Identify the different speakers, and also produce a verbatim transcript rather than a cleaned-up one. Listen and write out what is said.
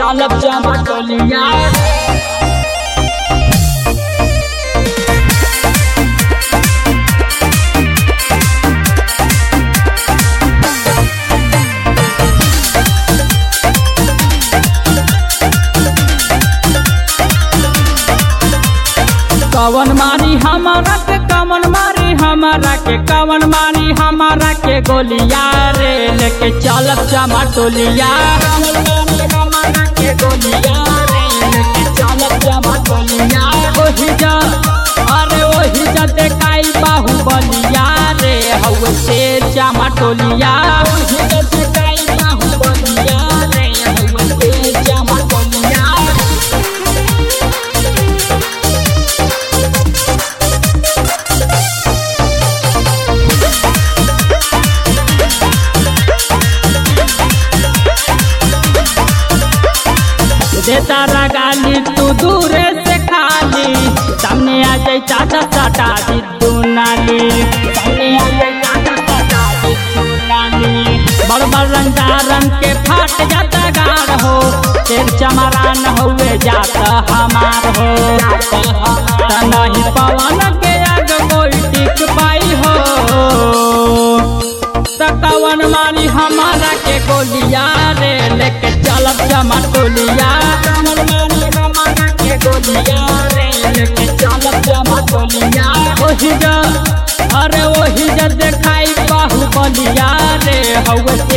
Speaker 1: चलब जमाटोलिया। कवन मारी हमारा के कवन मारी हमारा के कवन मारी हमारा के गोलिया रे लेके चलब जमाटोलिया। कवन मारी हमारा के गोलिया रे लेके चलब जमाटोलिया। ओही जा अरे ओही जा देखाई बाहुबलिया रे हवे से जमाटोलिया। ओही जा देखाई बाहुबलिया रे हवे से जमाटोलिया। देता गाली तू दूरे से खाली सामने आ जाए चाचा चाटा दी तू नाली। सामने आ जाए चाचा चाटा दी तू नाली। बड़ बड़ रंगारंग के फाट जाता गार हो तेर चमरान हुए जाता हमार हो। नहीं पवन के आग कोई टिक पाई हो कवन मारी हमारा के गोलिया रे लेके चलब जमाटोलिया। कवन मारी हमारा के गोलिया रे लेके चलब जमाटोलिया। ओही जा अरे ओही जा देखाई बाहुबलिया रे हवे